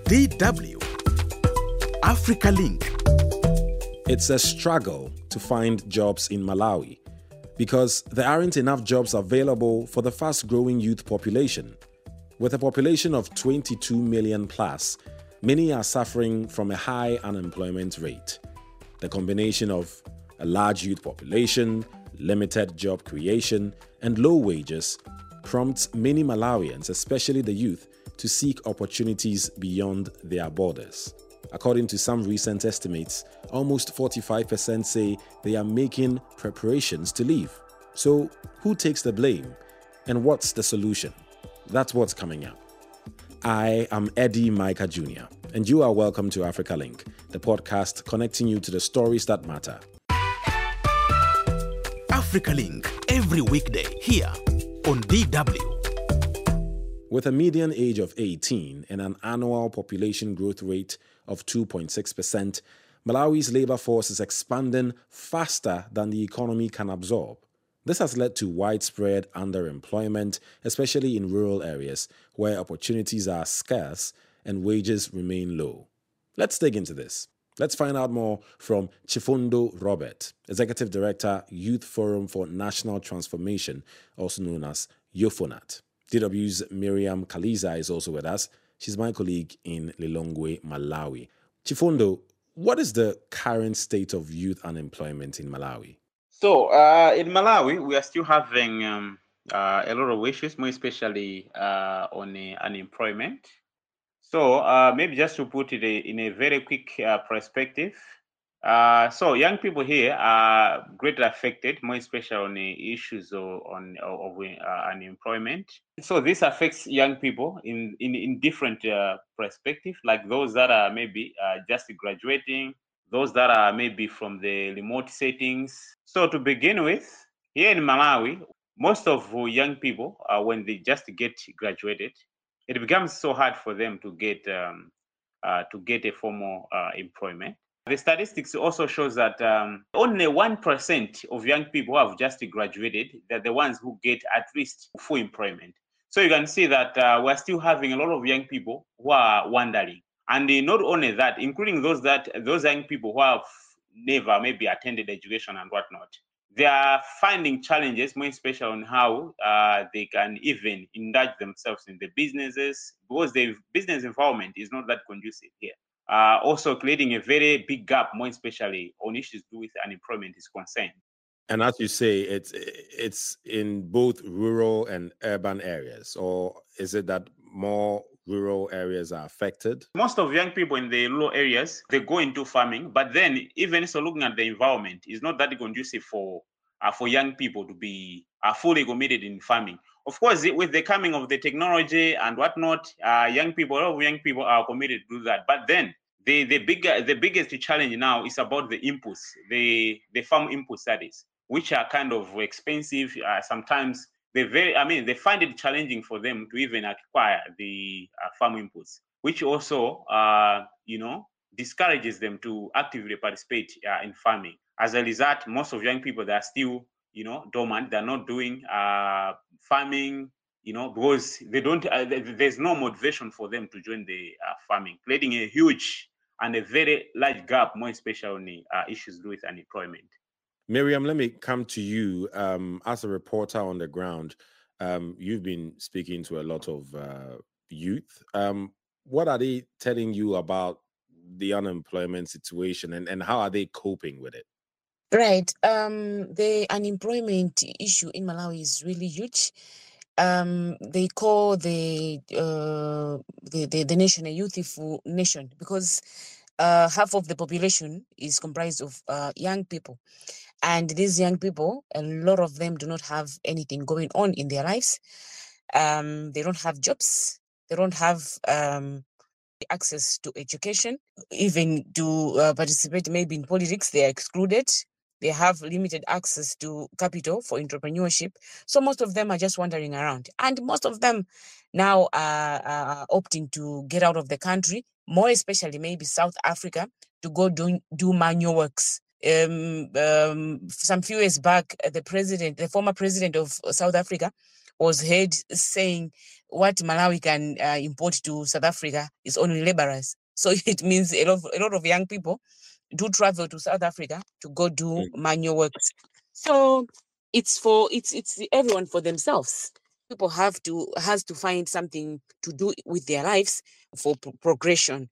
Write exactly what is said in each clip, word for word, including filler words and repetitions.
D W Africa Link. It's a struggle to find jobs in Malawi because there aren't enough jobs available for the fast-growing youth population. With a population of twenty-two million plus, many are suffering from a high unemployment rate. The combination of a large youth population, limited job creation, and low wages prompts many Malawians, especially the youth, to seek opportunities beyond their borders. According to some recent estimates, almost forty-five percent say they are making preparations to leave. So, who takes the blame? And what's the solution? That's what's coming up. I am Eddie Micah Junior, and you are welcome to Africa Link, the podcast connecting you to the stories that matter. Africa Link, every weekday here on D W. With a median age of eighteen and an annual population growth rate of two point six percent, Malawi's labor force is expanding faster than the economy can absorb. This has led to widespread underemployment, especially in rural areas where opportunities are scarce and wages remain low. Let's dig into this. Let's find out more from Chifundo Robert, Executive Director, Youth Forum for National Transformation, also known as YOFONAT. D W's Miriam Kaliza is also with us. She's my colleague in Lilongwe, Malawi. Chifundo, what is the current state of youth unemployment in Malawi? So uh, in Malawi, we are still having um, uh, a lot of issues, more especially uh, on uh, unemployment. So uh, maybe just to put it a, in a very quick uh, perspective, uh, so young people here are greatly affected, more especially on the issues of, on, of uh, unemployment. So this affects young people in, in, in different uh, perspectives, like those that are maybe uh, just graduating, those that are maybe from the remote settings. So to begin with, here in Malawi, most of young people, uh, when they just get graduated, it becomes so hard for them to get um, uh, to get a formal uh, employment. The statistics also shows that um, only one percent of young people who have just graduated, they're the ones who get at least full employment. So you can see that uh, we're still having a lot of young people who are wandering. And uh, not only that, including those that those young people who have never maybe attended education and whatnot, they are finding challenges, more especially on how uh, they can even indulge themselves in the businesses, because the business environment is not that conducive here. Uh, also creating a very big gap, more especially on issues to do with unemployment is concerned. And as you say, it's it's in both rural and urban areas, or is it that more rural areas are affected? Most of young people in the rural areas, they go into farming, but then even so looking at the environment, is not that conducive for uh, for young people to be uh, fully committed in farming. Of course, with the coming of the technology and whatnot, uh, young people, a lot of young people are committed to do that. But then the the bigger the biggest challenge now is about the inputs, the the farm inputs, that is, which are kind of expensive. Uh, sometimes they very, I mean, they find it challenging for them to even acquire the uh, farm inputs, which also, uh, you know, discourages them to actively participate uh, in farming. As a result, most of young people, they are still, you know, dormant. They're not doing uh, farming, you know, because they don't. Uh, there's no motivation for them to join the uh, farming, creating a huge and a very large gap, more especially on the uh, issues with unemployment. Miriam, let me come to you um, as a reporter on the ground. Um, you've been speaking to a lot of uh, youth. Um, what are they telling you about the unemployment situation, and, and how are they coping with it? Right. Um, the unemployment issue in Malawi is really huge. Um, they call the, uh, the the the nation a youthful nation because uh, half of the population is comprised of uh, young people. And these young people, a lot of them do not have anything going on in their lives. Um, they don't have jobs. They don't have um, access to education, even to uh, participate maybe in politics. They are excluded. They have limited access to capital for entrepreneurship. So most of them are just wandering around. And most of them now are, are opting to get out of the country, more especially maybe South Africa, to go do, do manual works. Um, um, some few years back, the president, the former president of South Africa, was heard saying what Malawi can uh, import to South Africa is only laborers. So it means a lot, of, a lot of young people do travel to South Africa to go do mm. manual works. So it's for it's it's everyone for themselves. People have to has to find something to do with their lives for pro- progression.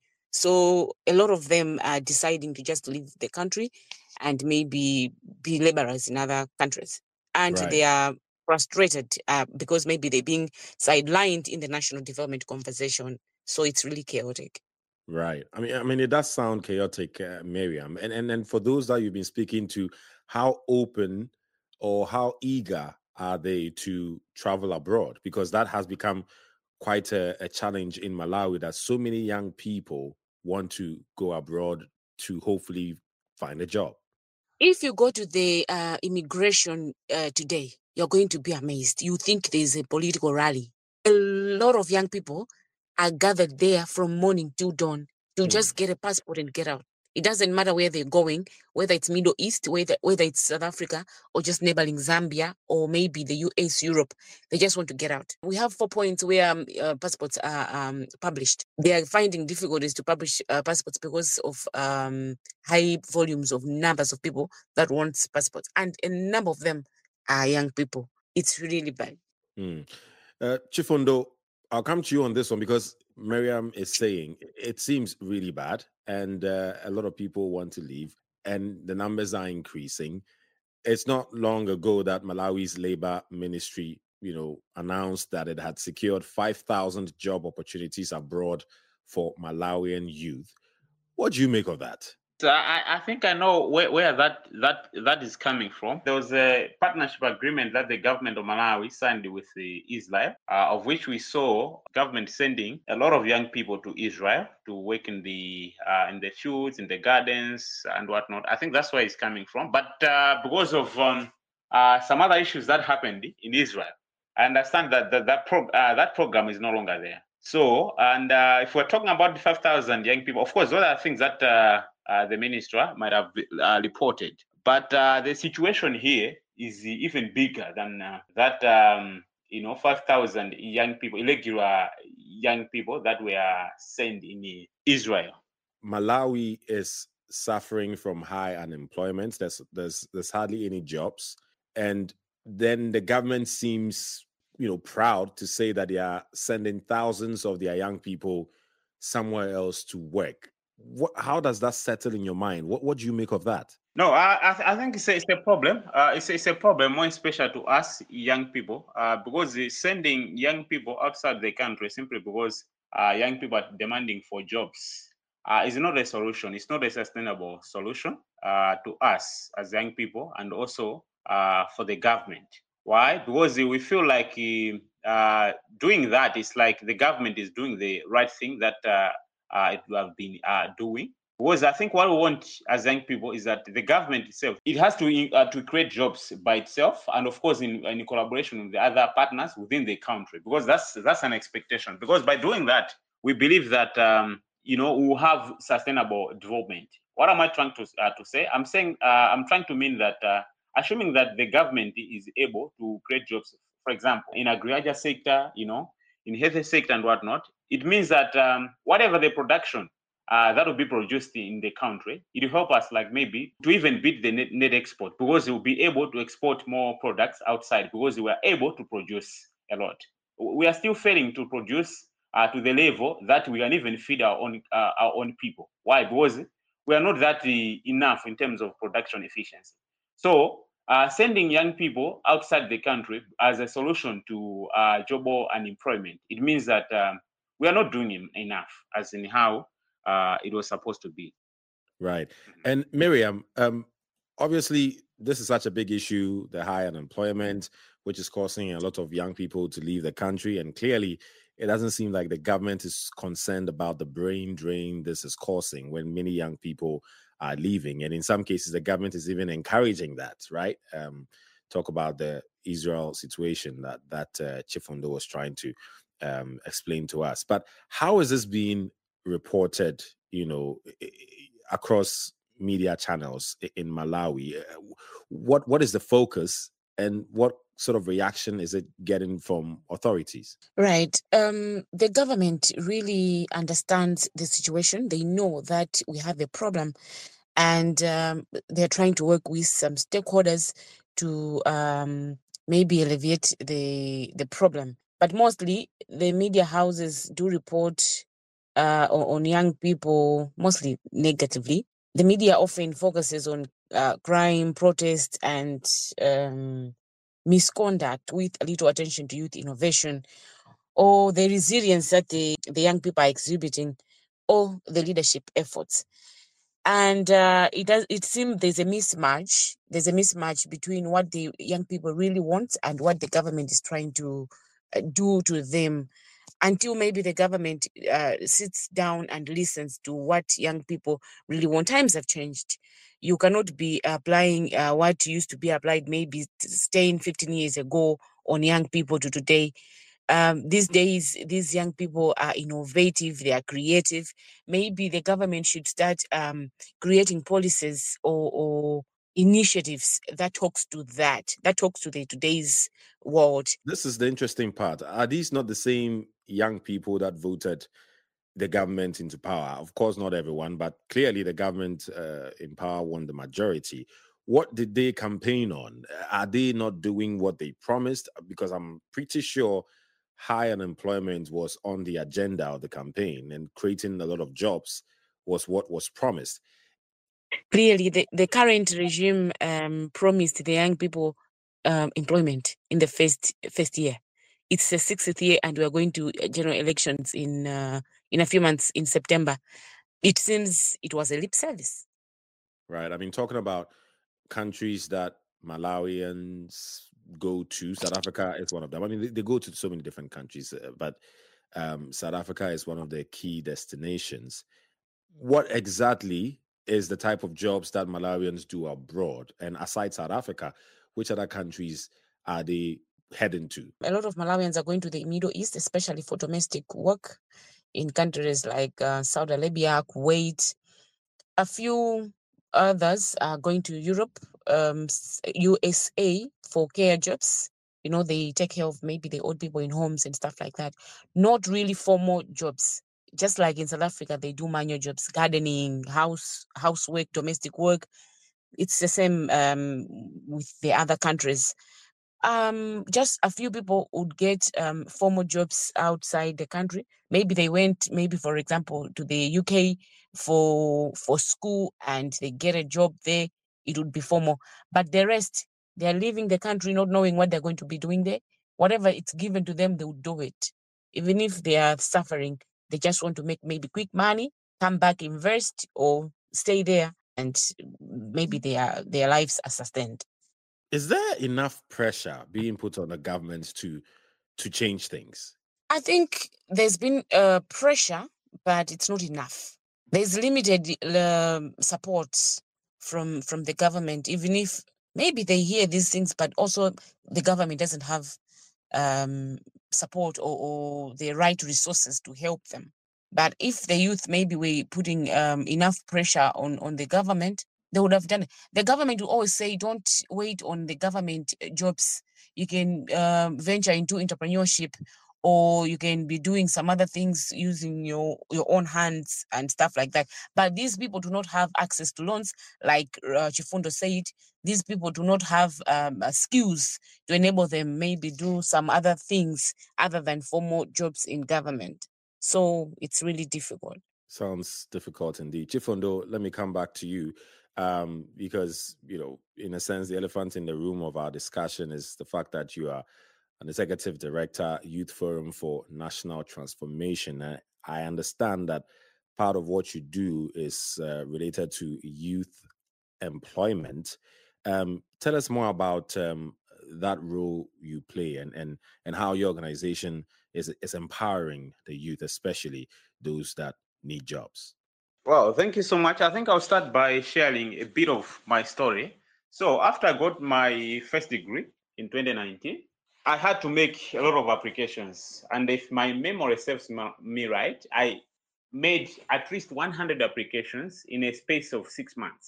So a lot of them are deciding to just leave the country and maybe be laborers in other countries. And right. they are frustrated uh, because maybe they're being sidelined in the national development conversation. So it's really chaotic. Right. I mean, I mean, it does sound chaotic, uh, Miriam. And, and and for those that you've been speaking to, how open or how eager are they to travel abroad? Because that has become quite a, a challenge in Malawi, that so many young people want to go abroad to hopefully find a job. If you go to the uh, immigration uh, today, you're going to be amazed. You think there's a political rally. A lot of young people are gathered there from morning till dawn to mm. just get a passport and get out. It doesn't matter where they're going, whether it's Middle East, whether whether it's South Africa, or just neighboring Zambia, or maybe the U S, Europe. They just want to get out. We have four points where um, uh, passports are um, published. They are finding difficulties to publish uh, passports because of um, high volumes of numbers of people that want passports. And a number of them are young people. It's really bad. Mm. Uh, Chifundo, I'll come to you on this one because Miriam is saying it seems really bad and uh, a lot of people want to leave and the numbers are increasing. It's not long ago that Malawi's labor ministry, you know, announced that it had secured five thousand job opportunities abroad for Malawian youth. What do you make of that? So I, I think I know where, where that, that that is coming from. There was a partnership agreement that the government of Malawi signed with the Israel, uh, of which we saw government sending a lot of young people to Israel to work in the uh, in the fields, in the gardens, and whatnot. I think that's where it's coming from. But uh, because of um, uh, some other issues that happened in Israel, I understand that that that, prog- uh, that program is no longer there. So, and uh, if we're talking about the five thousand young people, of course, those are things that uh, uh, the minister might have uh, reported. But uh, the situation here is even bigger than uh, that, um, you know, five thousand young people, irregular young people that were sent in Israel. Malawi is suffering from high unemployment. There's, there's, there's hardly any jobs. And then the government seems, you know, proud to say that they are sending thousands of their young people somewhere else to work. What, how does that settle in your mind? What, what do you make of that? No, I, I, th- I think it's a, it's a problem. Uh, it's, a, it's a problem more special to us young people uh, because sending young people outside the country simply because uh, young people are demanding for jobs uh, is not a solution. It's not a sustainable solution uh, to us as young people and also uh, for the government. Why? Because we feel like uh, doing that is like the government is doing the right thing that uh, uh, it will have been uh, doing. Because I think what we want as young people is that the government itself, it has to uh, to create jobs by itself, and of course in, in collaboration with the other partners within the country. Because that's that's an expectation. Because by doing that, we believe that um, you know we will have sustainable development. What am I trying to uh, to say? I'm saying uh, I'm trying to mean that uh, assuming that the government is able to create jobs, for example, in agriculture sector, you know, in health sector and whatnot, it means that um, whatever the production Uh, that will be produced in the country, it will help us like maybe to even beat the net, net export because we will be able to export more products outside because we are able to produce a lot. We are still failing to produce uh, to the level that we can even feed our own uh, our own people. Why? Because we are not that uh, enough in terms of production efficiency. So uh, sending young people outside the country as a solution to uh, job unemployment, it means that um, we are not doing enough as in how Uh, it was supposed to be. Right. And Miriam, um, obviously, this is such a big issue, the high unemployment, which is causing a lot of young people to leave the country. And clearly, it doesn't seem like the government is concerned about the brain drain this is causing when many young people are leaving. And in some cases, the government is even encouraging that, right? Um, talk about the Israel situation that, that uh, Chifundo was trying to um, explain to us. But how is this being reported, you know, across media channels in Malawi? What what is the focus And what sort of reaction is it getting from authorities? Right. Um, the government really understands the situation. They know that we have a problem, and um, they're trying to work with some stakeholders to um, maybe alleviate the the problem. But mostly, the media houses do report uh, on, on young people mostly negatively. The media often focuses on uh, crime, protest, and um, misconduct, with a little attention to youth innovation, or the resilience that the, the young people are exhibiting, or the leadership efforts. And uh, it does. It seems there's a mismatch. There's a mismatch between what the young people really want and what the government is trying to uh, do to them. Until maybe the government uh, sits down and listens to what young people really want. Times have changed. You cannot be applying uh, what used to be applied maybe ten, fifteen years ago on young people to today. Um, these days, these young people are innovative, they are creative. Maybe the government should start um, creating policies or, or initiatives that talks to that, that talks to the today's world. This is the interesting part. Are these not the same young people that voted the government into power? Of course, not everyone, but clearly the government uh, in power won the majority. What did they campaign on? Are they not doing what they promised? Because I'm pretty sure high unemployment was on the agenda of the campaign, and creating a lot of jobs was what was promised. Clearly, the, the current regime um, promised the young people um, employment in the first first year. It's the sixth year, and we are going to general elections in uh, in a few months in September. It seems it was a lip service. Right. I mean, talking about countries that Malawians go to, South Africa is one of them. I mean, they, they go to so many different countries, uh, but um, South Africa is one of their key destinations. What exactly is the type of jobs that Malawians do abroad? And aside South Africa, which other countries are they heading to? A lot of Malawians are going to the Middle East, especially for domestic work in countries like uh, Saudi Arabia, Kuwait. A few others are going to Europe, um, U S A for care jobs. You know, they take care of maybe the old people in homes and stuff like that. Not really formal jobs. Just like in South Africa, they do manual jobs, gardening, house housework, domestic work. It's the same um, with the other countries. Um, just a few people would get um, formal jobs outside the country. Maybe they went, maybe for example, to the U K for for school, and they get a job there. It would be formal. But the rest, they are leaving the country not knowing what they're going to be doing there. Whatever it's given to them, they would do it. Even if they are suffering, they just want to make maybe quick money, come back, invest, or stay there, and maybe their their lives are sustained. Is there enough pressure being put on the government to to change things? I think there's been uh, pressure, but it's not enough. There's limited um support from from the government, even if maybe they hear these things, but also the government doesn't have um, support or, or the right resources to help them. But if the youth maybe were putting um, enough pressure on, on the government, they would have done it. The government will always say, don't wait on the government jobs. You can um, venture into entrepreneurship, or you can be doing some other things using your, your own hands and stuff like that. But these people do not have access to loans, like uh, Chifundo said. These people do not have um, uh, skills to enable them maybe do some other things other than formal jobs in government. So it's really difficult. Sounds difficult indeed. Chifundo, let me come back to you. Um, because, you know, in a sense, the elephant in the room of our discussion is the fact that you are an executive director, Youth Forum for National Transformation. Uh, I understand that part of what you do is uh, related to youth employment. Um, tell us more about um, that role you play, and, and and how your organization is is empowering the youth, especially those that need jobs. Well, thank you so much. I think I'll start by sharing a bit of my story. So after I got my first degree in twenty nineteen, I had to make a lot of applications. And if my memory serves me right, I made at least one hundred applications in a space of six months.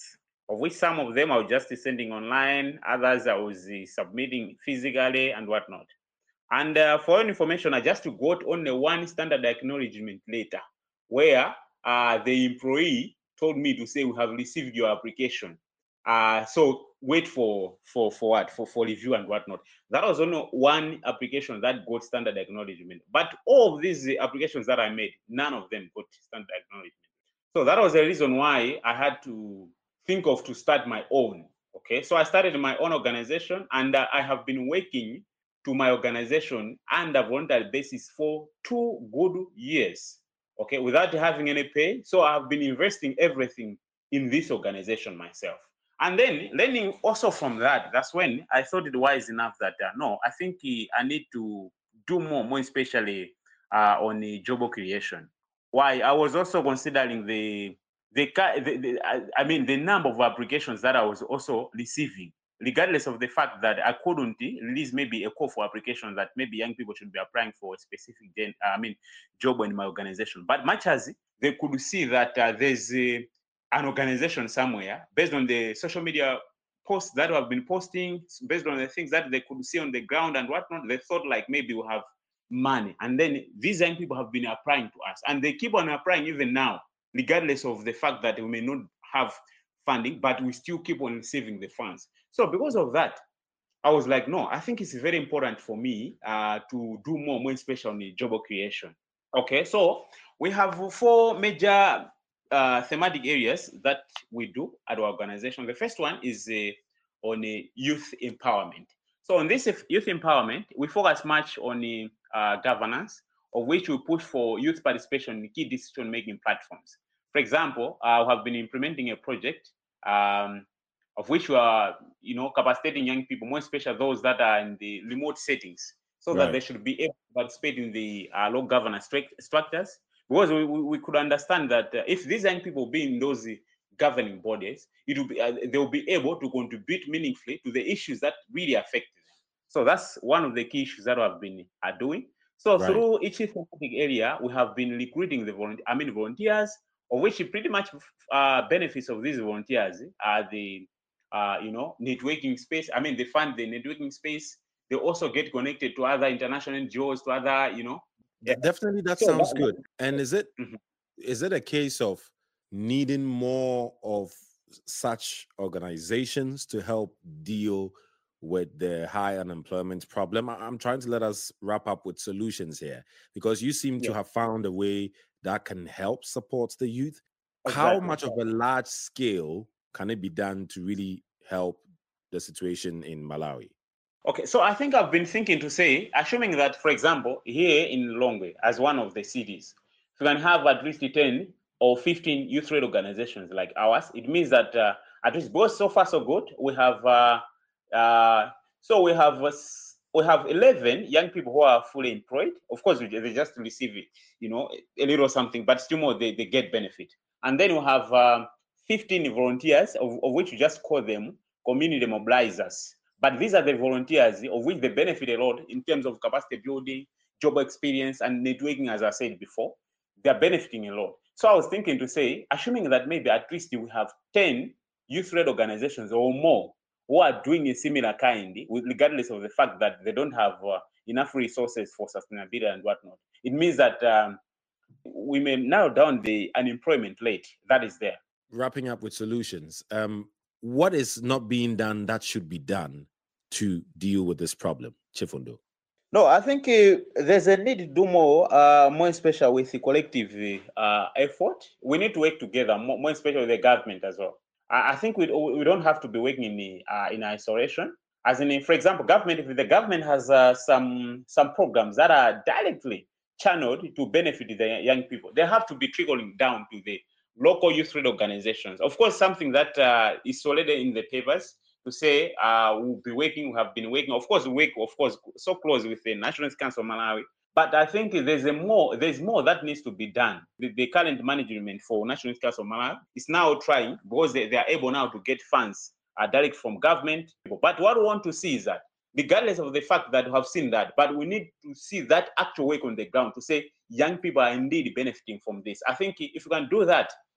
of which some of them I was just sending online, others I was uh, submitting physically and whatnot. And uh, for your information, I just got only one standard acknowledgement letter where uh, the employee told me to say, we have received your application. Uh, so wait for for for what for for review and whatnot. That was only one application that got standard acknowledgement. But all of these applications that I made, none of them got standard acknowledgement. So that was the reason why I had to think of to start my own. Okay, so I started my own organization, and uh, I have been working to my organization on a voluntary basis for two good years. Okay, without having any pay. So I've been investing everything in this organization myself. And then learning also from that, that's when I thought it wise enough that uh, no, I think uh, I need to do more, more especially uh, on the job creation. Why? I was also considering the the, the, the I mean the number of applications that I was also receiving, regardless of the fact that I couldn't release maybe a call for applications that maybe young people should be applying for a specific gen, I mean job in my organization. But much as they could see that uh, there's a an organization somewhere based on the social media posts that have been posting, based on the things that they could see on the ground and whatnot, they thought like maybe we'll have money. And then these young people have been applying to us, and they keep on applying even now, regardless of the fact that we may not have funding, but we still keep on receiving the funds. So because of that, I was like, no, I think it's very important for me uh, to do more, more especially on job creation. Okay, so we have four major uh, thematic areas that we do at our organization. The first one is uh, on uh, youth empowerment. So on this youth empowerment, we focus much on uh, governance, of which we push for youth participation in key decision-making platforms. For example, uh, we have been implementing a project um, of which we are, you know, capacitating young people, more especially those that are in the remote settings, so right. that they should be able to participate in the uh, local governance structures. Because we, we, we could understand that uh, if these young people be in those uh, governing bodies, it will be uh, they will be able to contribute meaningfully to the issues that really affect them. So that's one of the key issues that we have been uh, doing. So right. through each thematic area, we have been recruiting the volunteer, I mean volunteers, of which pretty much uh, benefits of these volunteers are the uh, you know networking space. I mean, they fund the networking space. They also get connected to other international N G Os, to other you know. Definitely, that so sounds that, good. And is it mm-hmm. is it a case of needing more of such organizations to help deal with the high unemployment problem? I'm trying to let us wrap up with solutions here, because you seem yeah. to have found a way that can help support the youth. Exactly. How much of a large scale can it be done to really help the situation in Malawi? Okay, so I think I've been thinking to say, assuming that, for example, here in Lilongwe, as one of the cities, we can have at least ten or fifteen youth-led organizations like ours. It means that uh, at least both so far so good. We have uh, uh, so we have uh, we have eleven young people who are fully employed. Of course, they just receive it, you know, a little something, but still more they, they get benefit. And then we have uh, fifteen volunteers, of, of which we just call them community mobilizers. But these are the volunteers of which they benefit a lot in terms of capacity building, job experience, and networking, as I said before. They're benefiting a lot. So I was thinking to say, assuming that maybe at least we have ten youth-led organizations or more who are doing a similar kind, regardless of the fact that they don't have uh, enough resources for sustainability and whatnot. It means that um, we may narrow down the unemployment rate that is there. Wrapping up with solutions, um, what is not being done that should be done to deal with this problem, Chifundo? No, I think uh, there's a need to do more, uh, more especially with the collective uh, effort. We need to work together, more, more especially with the government as well. I, I think we we don't have to be working in the, uh, in isolation. As in, for example, government. If the government has uh, some some programs that are directly channeled to benefit the young people, they have to be trickling down to the local youth-led organizations. Of course, something that uh, is already in the papers. To say uh, we'll be working, we have been working, of course, we work, of course, so close with the National Youth Council of Malawi. But I think there's a more, there's more that needs to be done. The, the current management for National Youth Council of Malawi is now trying, because they, they are able now to get funds uh, direct from government. But what we want to see is that, regardless of the fact that we have seen that, but we need to see that actual work on the ground to say young people are indeed benefiting from this. I think if we can do that,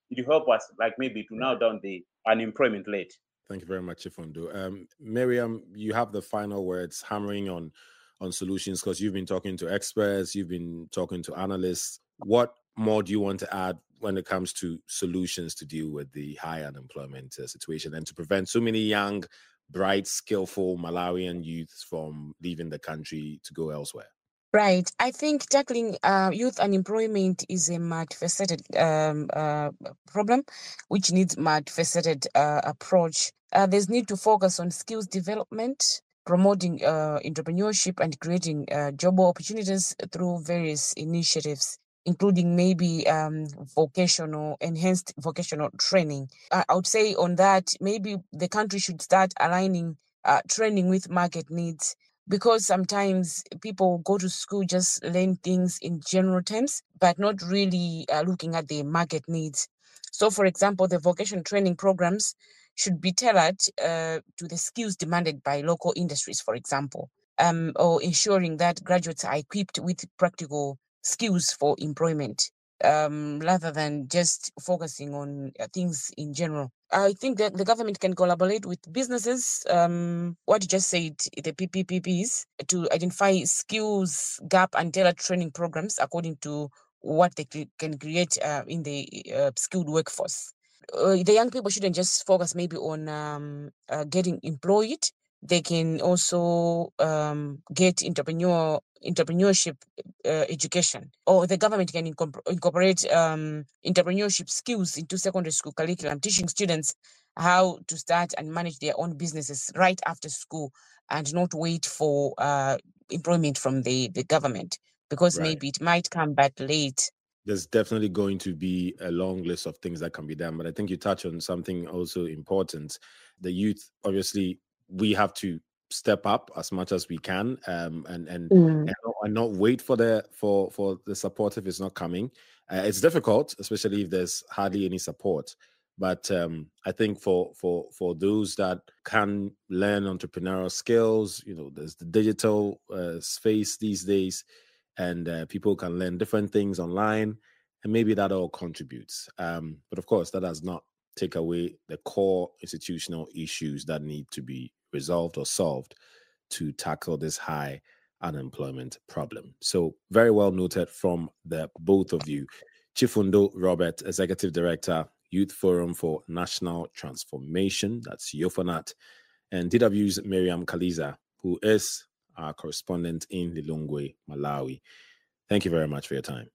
it will help us, like maybe to narrow down the unemployment rate. Thank you very much, Chifundo. Um, Miriam, you have the final words, hammering on on solutions, because you've been talking to experts, you've been talking to analysts. What more do you want to add when it comes to solutions to deal with the high unemployment uh, situation and to prevent so many young, bright, skillful Malawian youths from leaving the country to go elsewhere? Right. I think tackling uh, youth unemployment is a multifaceted um, uh, problem, which needs multifaceted uh, approach. Uh, there's need to focus on skills development, promoting uh, entrepreneurship, and creating uh, job opportunities through various initiatives, including maybe um, vocational, enhanced vocational training. Uh, I would say on that, maybe the country should start aligning uh, training with market needs, because sometimes people go to school just learn things in general terms, but not really uh, looking at the market needs. So, for example, the vocational training programs should be tailored uh, to the skills demanded by local industries, for example, um, or ensuring that graduates are equipped with practical skills for employment, um, rather than just focusing on uh, things in general. I think that the government can collaborate with businesses, um, what you just said, the P P P Ps, to identify skills gap and tailored training programs according to what they c- can create uh, in the uh, skilled workforce. Uh, the young people shouldn't just focus maybe on um, uh, getting employed. They can also um, get entrepreneur entrepreneurship uh, education, or the government can incom- incorporate um, entrepreneurship skills into secondary school curriculum, teaching students how to start and manage their own businesses right after school, and not wait for uh, employment from the, the government, because Right. maybe it might come back late. There's definitely going to be a long list of things that can be done, but I think you touch on something also important. The youth, obviously, we have to step up as much as we can, um, and and Mm. and not, and not wait for the for for the support if it's not coming. Uh, it's difficult, especially if there's hardly any support. But um, I think for for for those that can learn entrepreneurial skills, you know, there's the digital uh, space these days, and uh, people can learn different things online, and maybe that all contributes. Um, but of course, that does not take away the core institutional issues that need to be resolved or solved to tackle this high unemployment problem. So, very well noted from the both of you. Chifundo Robert, Executive Director, Youth Forum for National Transformation, that's YOFONAT, and D W's Miriam Kaliza, who is our correspondent in Lilongwe, Malawi. Thank you very much for your time.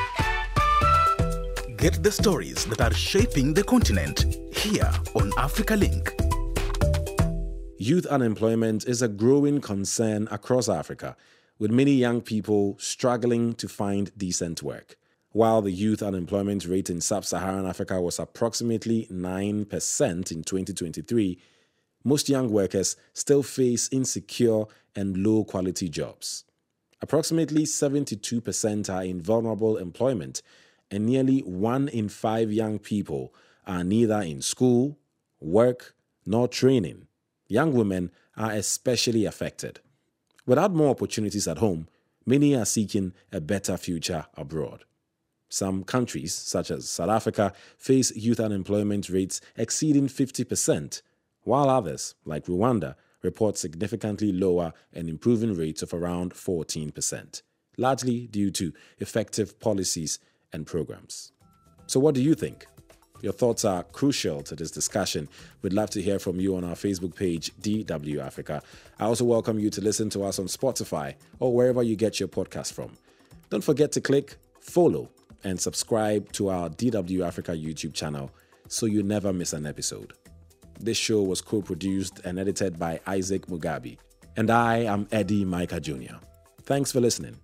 Get the stories that are shaping the continent here on Africa Link. Youth unemployment is a growing concern across Africa, with many young people struggling to find decent work. While the youth unemployment rate in sub-Saharan Africa was approximately nine percent in twenty twenty-three, most young workers still face insecure and low-quality jobs. Approximately seventy-two percent are in vulnerable employment, and nearly one in five young people are neither in school, work, nor training. Young women are especially affected. Without more opportunities at home, many are seeking a better future abroad. Some countries, such as South Africa, face youth unemployment rates exceeding fifty percent, while others, like Rwanda, report significantly lower and improving rates of around fourteen percent, largely due to effective policies and programs. So what do you think? Your thoughts are crucial to this discussion. We'd love to hear from you on our Facebook page, D W Africa. I also welcome you to listen to us on Spotify or wherever you get your podcast from. Don't forget to click follow and subscribe to our D W Africa YouTube channel so you never miss an episode. This show was co-produced and edited by Isaac Mugabe, and I am Eddie Micah Junior Thanks for listening.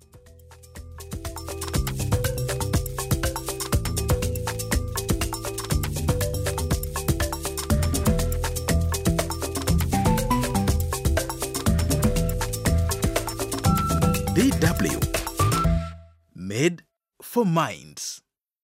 D W. Made for minds.